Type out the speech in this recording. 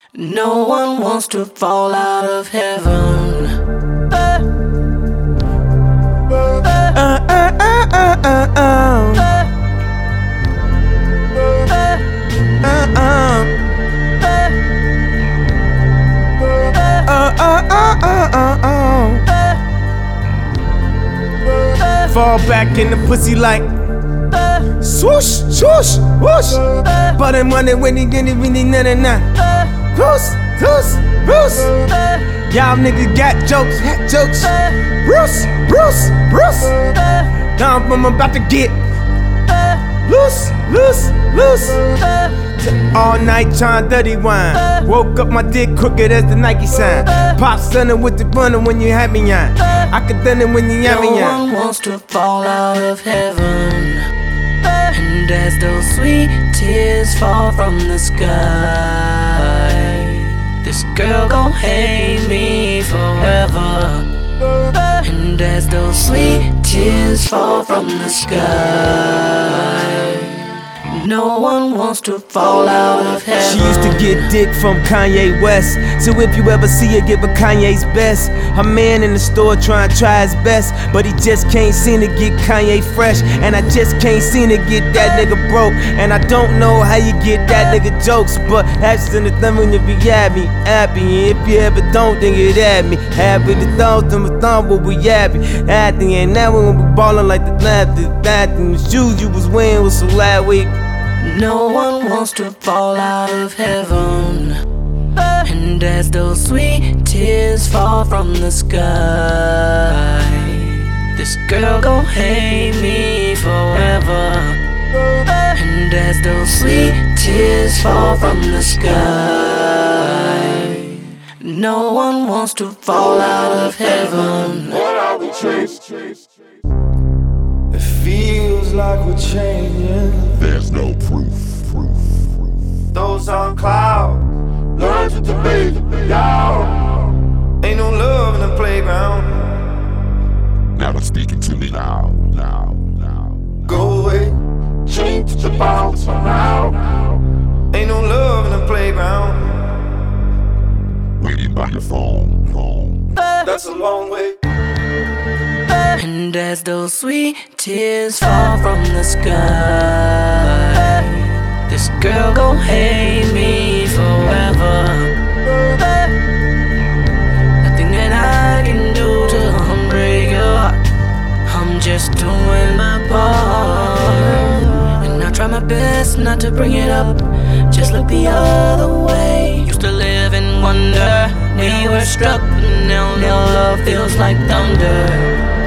No one wants to fall out of heaven. Fall back in the pussy like swoosh, swoosh, whoosh. But I'm running when he get it, really na. Bruce, Bruce, Bruce. Y'all niggas got jokes, Bruce, Bruce, Bruce. Now I'm about to get loose, loose, loose. All night trying dirty wine. Woke up my dick crooked as the Nike sign. Pop stunning with the runner when you have me on. I could done it when you have me on. No one wants to fall out of heaven. And as those sweet tears fall from the sky, this girl gon' hate me forever. And as those sweet tears fall from the sky, no one wants to fall out of heaven. She used to get dick from Kanye West. So if you ever see her, give her Kanye's best. Her man in the store trying to try his best, but he just can't seem to get Kanye fresh. And I just can't seem to get that nigga broke. And I don't know how you get that nigga jokes, but that's in the thumb when you be happy. If you ever don't, then get at me. Happy the thumb will be happy. Acting, and now we won't be ballin' like the laughter. The shoes you was wearing was so lightweight. No one wants to fall out of heaven. And as those sweet tears fall from the sky, this girl gon' hate me forever. And as those sweet tears fall from the sky, no one wants to fall out of heaven. What are we chasing? It feels like we're changing. There's no proof. Those on cloud. Learn to debate, y'all. Ain't no love in the playground. Now they're speaking to me now. Go away. Change the bounce for now. Ain't no love in the playground. Waiting by your phone. That's a long way. And as those sweet tears fall from the sky, this girl gon' hate me forever. Nothing that I can do to break your heart. I'm just doing my part, and I try my best not to bring it up. Just look the other way. Used to live in wonder. We were struck, but now love feels like thunder.